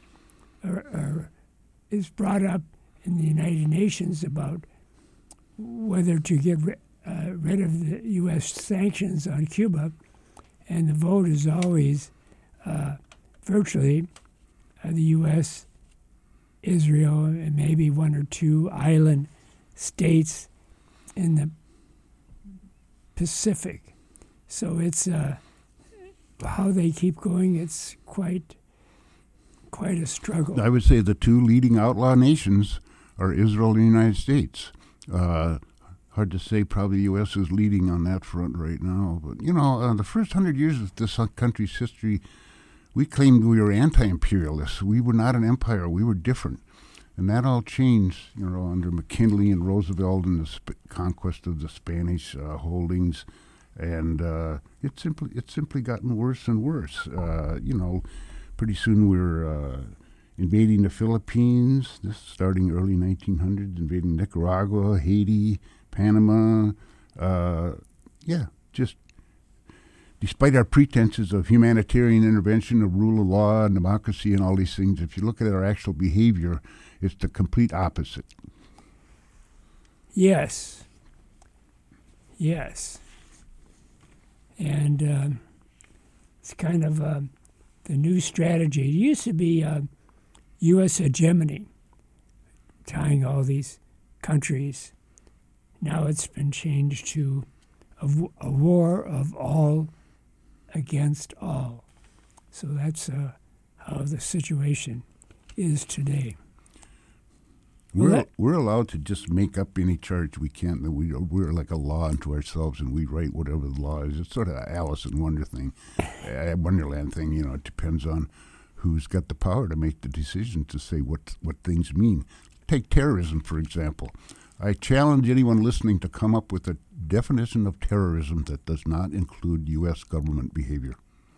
Speaker 2: is brought up in the United Nations about whether to get rid of the U.S. sanctions on Cuba, and the vote is always virtually the U.S., Israel, and maybe one or two island states in the Pacific. So it's how they keep going. It's quite a struggle.
Speaker 3: I would say the two leading outlaw nations are Israel and the United States. Hard to say, probably the U.S. is leading on that front right now. But, the first 100 years of this country's history, we claimed we were anti-imperialists. We were not an empire. We were different. And that all changed, under McKinley and Roosevelt and the conquest of the Spanish holdings. And it's simply gotten worse and worse. Pretty soon we're invading the Philippines, this starting early 1900s, invading Nicaragua, Haiti, Panama. Just despite our pretenses of humanitarian intervention, of rule of law, and democracy, and all these things, if you look at our actual behavior, it's the complete opposite.
Speaker 2: Yes. And it's kind of the new strategy. It used to be U.S. hegemony, tying all these countries. Now it's been changed to a war of all against all. So that's how the situation is today.
Speaker 3: We're allowed to just make up any charge we can. We're like a law unto ourselves, and we write whatever the law is. It's sort of an Alice in Wonderland thing. It depends on who's got the power to make the decision to say what things mean. Take terrorism, for example. I challenge anyone listening to come up with a definition of terrorism that does not include U.S. government behavior.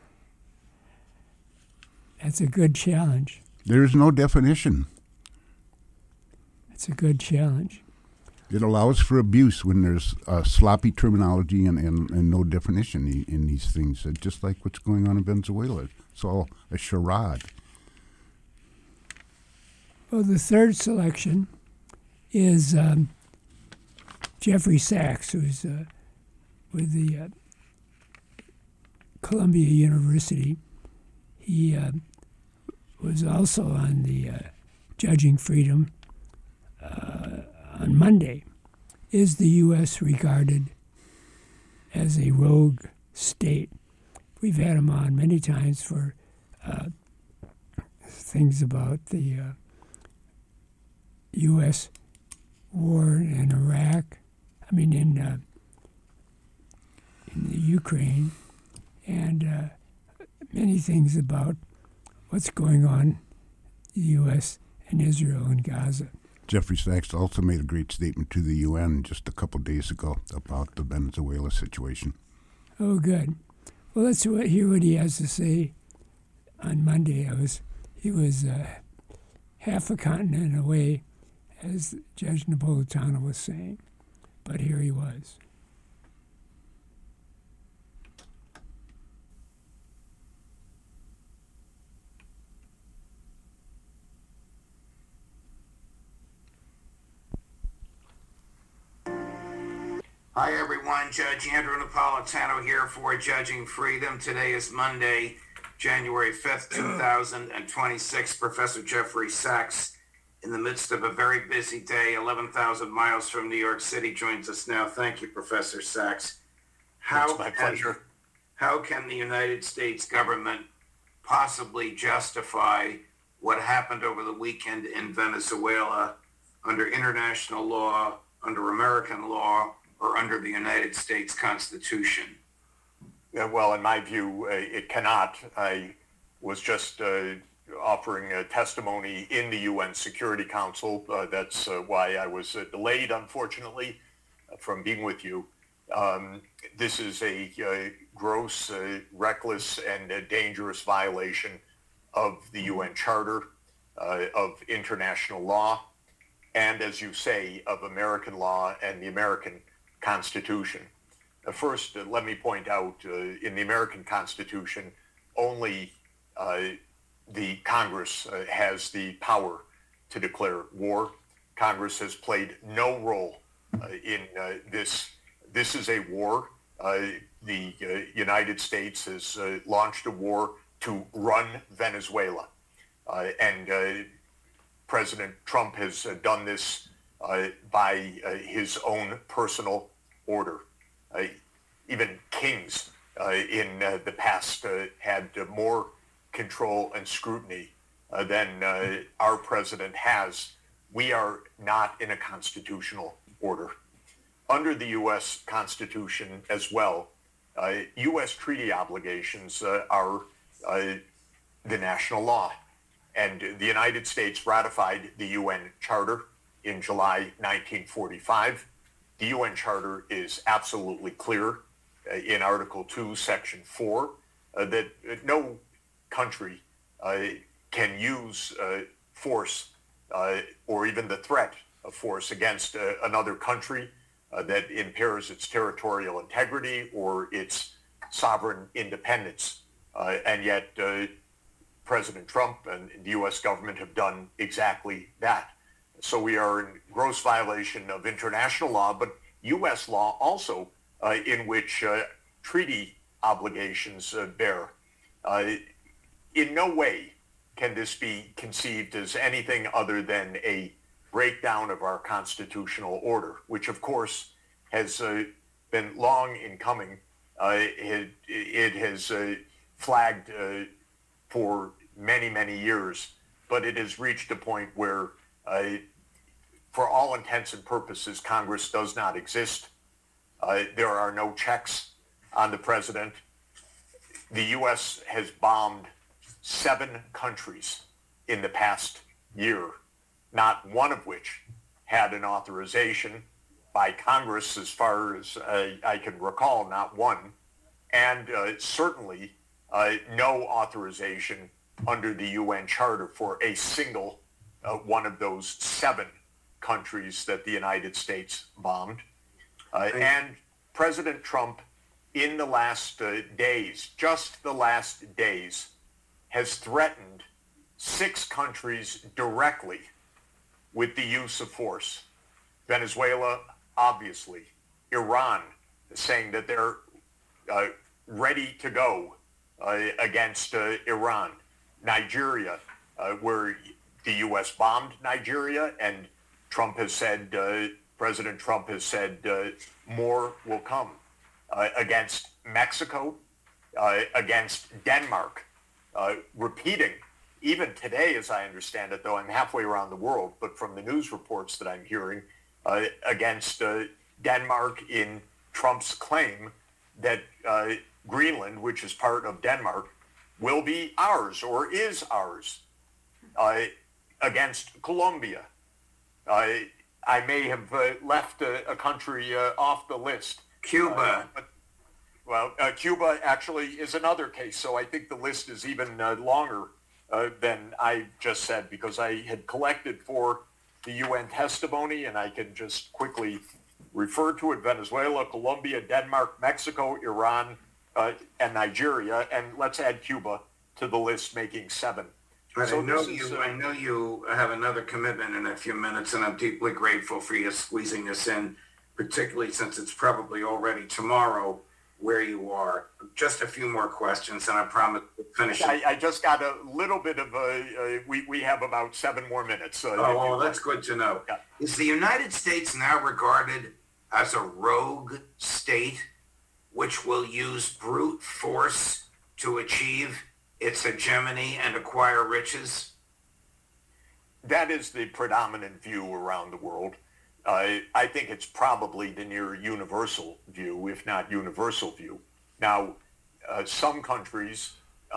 Speaker 2: That's a good challenge.
Speaker 3: There is no definition.
Speaker 2: It's a good challenge.
Speaker 3: It allows for abuse when there's sloppy terminology and no definition in these things, just like what's going on in Venezuela. It's all a charade.
Speaker 2: Well, the third selection is Jeffrey Sachs, who's with the Columbia University. He was also on the Judging Freedom on Monday. Is the U.S. regarded as a rogue state? We've had him on many times for things about the U.S. war in Iraq, in the Ukraine, and many things about what's going on in the U.S. and Israel and Gaza.
Speaker 3: Jeffrey Sachs also made a great statement to the UN just a couple days ago about the Venezuela situation.
Speaker 2: Oh, good. Well, let's hear what he has to say on Monday. He was half a continent away, as Judge Napolitano was saying, but here he was.
Speaker 4: Hi, everyone. Judge Andrew Napolitano here for Judging Freedom. Today is Monday, January 5th, 2026. Professor Jeffrey Sachs, in the midst of a very busy day, 11,000 miles from New York City, joins us now. Thank you, Professor Sachs.
Speaker 10: It's my pleasure.
Speaker 4: How can the United States government possibly justify what happened over the weekend in Venezuela under international law, under American law, or under the United States Constitution?
Speaker 10: Well, in my view, it cannot. I was just offering a testimony in the UN Security Council. That's why I was delayed, unfortunately, from being with you. This is a gross, reckless, and dangerous violation of the UN Charter, of international law, and, as you say, of American law and the American Constitution. First, let me point out, in the American Constitution, only the Congress has the power to declare war. Congress has played no role in this. This is a war. The United States has launched a war to run Venezuela. And President Trump has done this by his own personal order. Even kings in the past had more control and scrutiny than our president has. We are not in a constitutional order. Under the U.S. Constitution as well, U.S. treaty obligations are the national law. And the United States ratified the UN Charter in July 1945. The UN Charter is absolutely clear in Article 2, Section 4, that no country can use force or even the threat of force against another country that impairs its territorial integrity or its sovereign independence. And yet President Trump and the U.S. government have done exactly that. So we are in gross violation of international law, but U.S. law also, in which treaty obligations bear. In no way can this be conceived as anything other than a breakdown of our constitutional order, which of course has been long in coming. It has flagged for many, many years, but it has reached a point where for all intents and purposes, Congress does not exist. There are no checks on the president. The U.S. has bombed 7 countries in the past year, not one of which had an authorization by Congress, as far as I can recall, not one, and certainly no authorization under the UN Charter for a single one of those 7 countries that the United States bombed. And President Trump, in the last days, just the last days, has threatened 6 countries directly with the use of force. Venezuela, obviously. Iran, saying that they're ready to go against Iran. Nigeria, where the U.S. bombed Nigeria, and Trump has said, President Trump has said more will come. Against Mexico, against Denmark, repeating, even today, as I understand it, though I'm halfway around the world, but from the news reports that I'm hearing, against Denmark in Trump's claim that Greenland, which is part of Denmark, will be ours or is ours. Against Colombia. I may have left a country off the list.
Speaker 4: Cuba.
Speaker 10: Cuba actually is another case, so I think the list is even longer than I just said, because I had collected for the UN testimony, and I can just quickly refer to it: Venezuela, Colombia, Denmark, Mexico, Iran, and Nigeria, and let's add Cuba to the list, making 7.
Speaker 4: But
Speaker 10: So
Speaker 4: I know
Speaker 10: this is,
Speaker 4: I know you have another commitment in a few minutes, and I'm deeply grateful for you squeezing this in, particularly since it's probably already tomorrow where you are. Just a few more questions, and I promise to finish it.
Speaker 10: I just got a little bit of we have about 7 more minutes.
Speaker 4: Well, that's good to know.
Speaker 10: Yeah.
Speaker 4: Is the United States now regarded as a rogue state which will use brute force to achieve its hegemony and acquire riches?
Speaker 10: That is the predominant view around the world. I think it's probably the near universal view, if not universal view. Now, some countries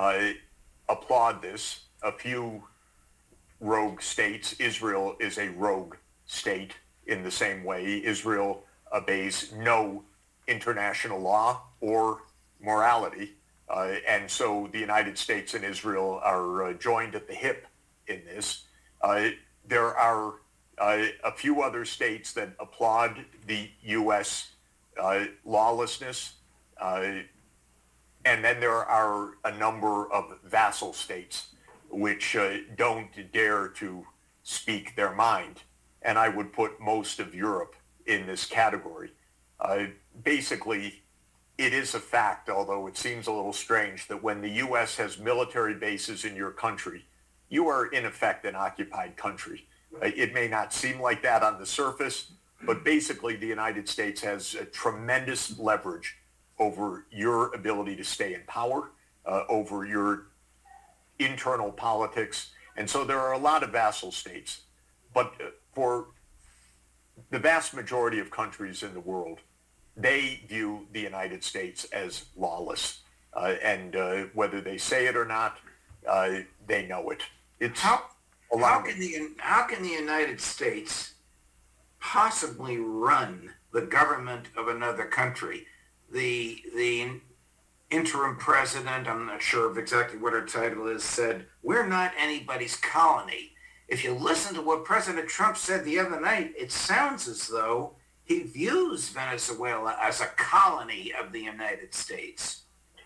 Speaker 10: applaud this. A few rogue states. Israel is a rogue state in the same way. Israel obeys no international law or morality. And so the United States and Israel are joined at the hip in this. There are a few other states that applaud the U.S. Lawlessness. And then there are a number of vassal states which don't dare to speak their mind. And I would put most of Europe in this category. Basically, it is a fact, although it seems a little strange, that when the U.S. has military bases in your country, you are in effect an occupied country. It may not seem like that on the surface, but basically the United States has a tremendous leverage over your ability to stay in power, over your internal politics. And so there are a lot of vassal states. But for the vast majority of countries in the world, they view the United States as lawless. And whether they say it or not, they know it. It's
Speaker 4: How can the United States possibly run the government of another country? The interim president, I'm not sure of exactly what her title is, said, "We're not anybody's colony." If you listen to what President Trump said the other night, it sounds as though he views Venezuela as a colony of the United States.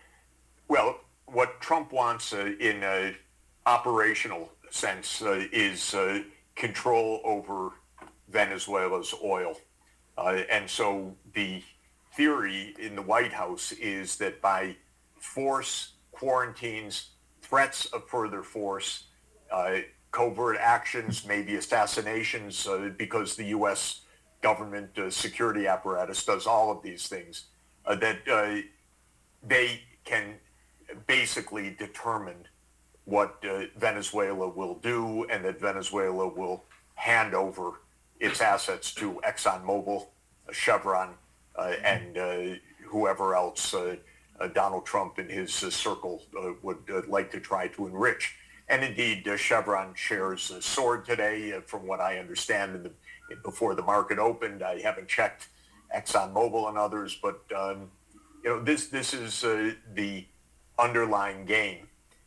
Speaker 10: Well, what Trump wants in an operational sense is control over Venezuela's oil. And so the theory in the White House is that by force, quarantines, threats of further force, covert actions, maybe assassinations, because the U.S. government security apparatus does all of these things, that they can basically determine what Venezuela will do, and that Venezuela will hand over its assets to ExxonMobil, Chevron, and whoever else Donald Trump and his circle would like to try to enrich. And indeed, Chevron shares soared today, from what I understand, before the market opened. I haven't checked ExxonMobil and others, but this is the underlying game.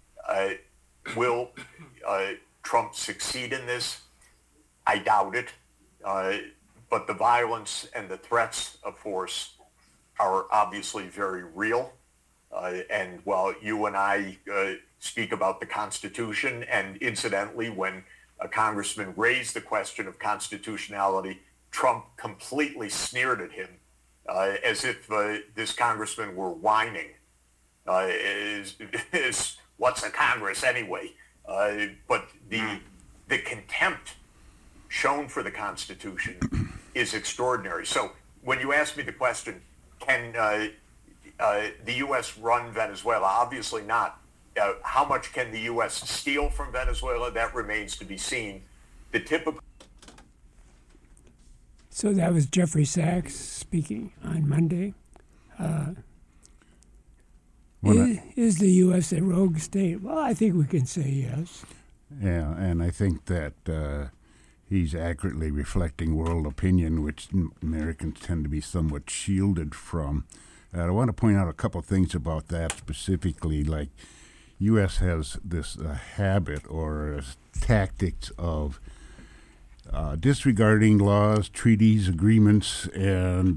Speaker 10: Will Trump succeed in this? I doubt it. But the violence and the threats of force are obviously very real. And while you and I speak about the Constitution, and incidentally, when a congressman raised the question of constitutionality, Trump completely sneered at him as if this congressman were whining is what's a Congress anyway? But the contempt shown for the Constitution is extraordinary. So when you ask me the question, can the U.S. run Venezuela? Obviously not. How much can the U.S. steal from Venezuela? That remains to be seen. The typical.
Speaker 2: So that was Jeffrey Sachs speaking on Monday. Is the U.S. a rogue state? Well, I think we can say yes.
Speaker 3: Yeah, and I think that he's accurately reflecting world opinion, which Americans tend to be somewhat shielded from. I want to point out a couple things about that specifically. Like, U.S. has this habit or tactics of disregarding laws, treaties, agreements, and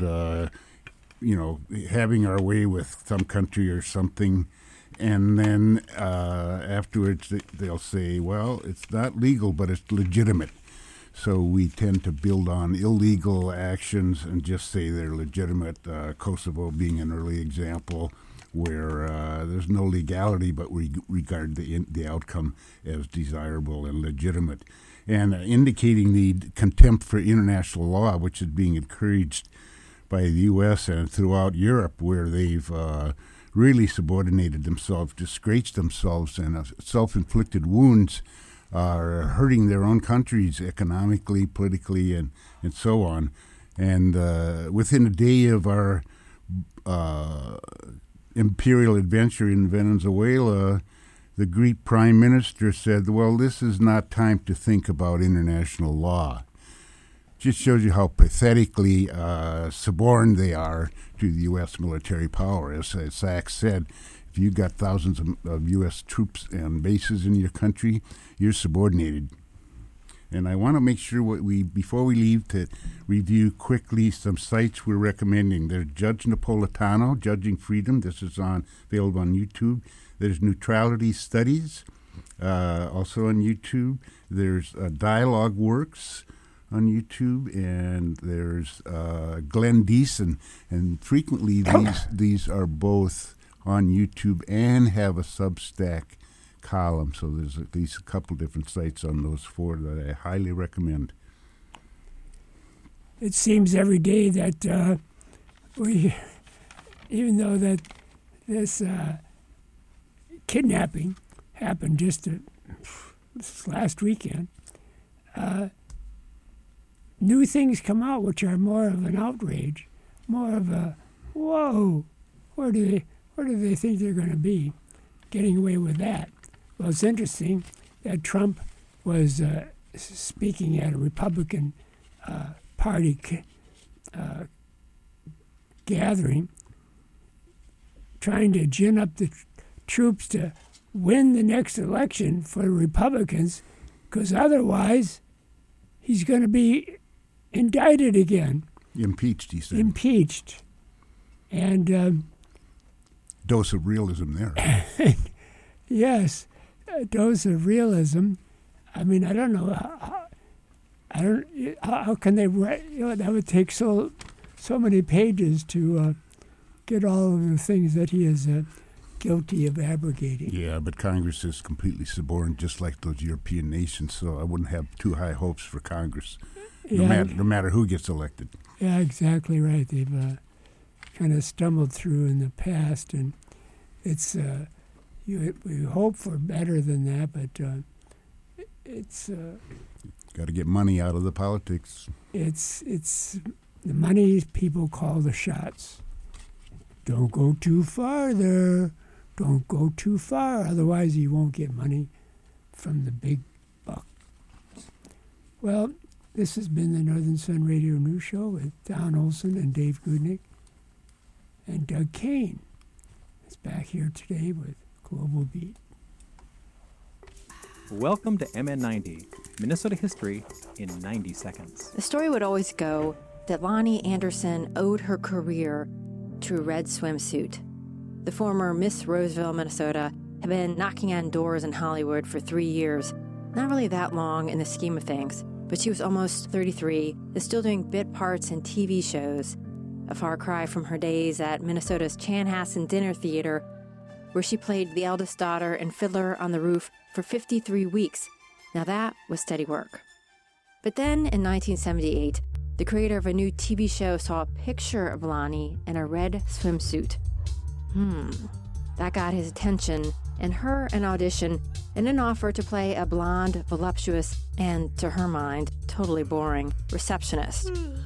Speaker 3: having our way with some country or something, and then afterwards they'll say, well, it's not legal, but it's legitimate. So we tend to build on illegal actions and just say they're legitimate, Kosovo being an early example where there's no legality, but we regard the outcome as desirable and legitimate. And indicating the contempt for international law, which is being encouraged by the U.S. and throughout Europe, where they've really subordinated themselves, disgraced themselves, and self-inflicted wounds are hurting their own countries economically, politically, and so on. And within a day of our imperial adventure in Venezuela, the Greek prime minister said, well, this is not time to think about international law. Just shows you how pathetically suborned they are to the U.S. military power. As Sachs said, if you've got thousands of U.S. troops and bases in your country, you're subordinated. And I want to make sure before we leave to review quickly some sites we're recommending. There's Judge Napolitano, Judging Freedom. This is available on YouTube. There's Neutrality Studies, also on YouTube. There's Dialogue Works on YouTube, and there's Glenn Deason. And frequently these are both on YouTube and have a Substack column. So there's at least a couple different sites on those four that I highly recommend.
Speaker 2: It seems every day that even though that this kidnapping happened just this last weekend, new things come out which are more of an outrage, more of a, whoa, where do they think they're going to be getting away with that? Well, it's interesting that Trump was speaking at a Republican Party gathering, trying to gin up the troops to win the next election for the Republicans, because otherwise he's going to be indicted again.
Speaker 3: Impeached, he said.
Speaker 2: Impeached. And
Speaker 3: dose of realism there.
Speaker 2: Yes, a dose of realism. I mean, I don't know how can they write? That would take so many pages to get all of the things that he is guilty of abrogating.
Speaker 3: Yeah, but Congress is completely suborned, just like those European nations. So I wouldn't have too high hopes for Congress, no matter who gets elected.
Speaker 2: Yeah, exactly right. They've kind of stumbled through in the past, and it's we hope for better than that, but it's
Speaker 3: got to get money out of the politics.
Speaker 2: It's the money people call the shots. Don't go too far there. Don't go too far, otherwise you won't get money from the big bucks. Well, this has been the Northern Sun Radio News Show with Don Olson and Dave Goodnick. And Doug Kane is back here today with Global Beat.
Speaker 11: Welcome to MN90, Minnesota history in 90 seconds.
Speaker 12: The story would always go that Lonnie Anderson owed her career to a red swimsuit. The former Miss Roseville, Minnesota, had been knocking on doors in Hollywood for 3 years. Not really that long in the scheme of things, but she was almost 33, is still doing bit parts in TV shows, a far cry from her days at Minnesota's Chanhassen Dinner Theater, where she played the eldest daughter and Fiddler on the Roof for 53 weeks. Now that was steady work. But then in 1978, the creator of a new TV show saw a picture of Lonnie in a red swimsuit. That got his attention, and her an audition and an offer to play a blonde, voluptuous, and, to her mind, totally boring receptionist.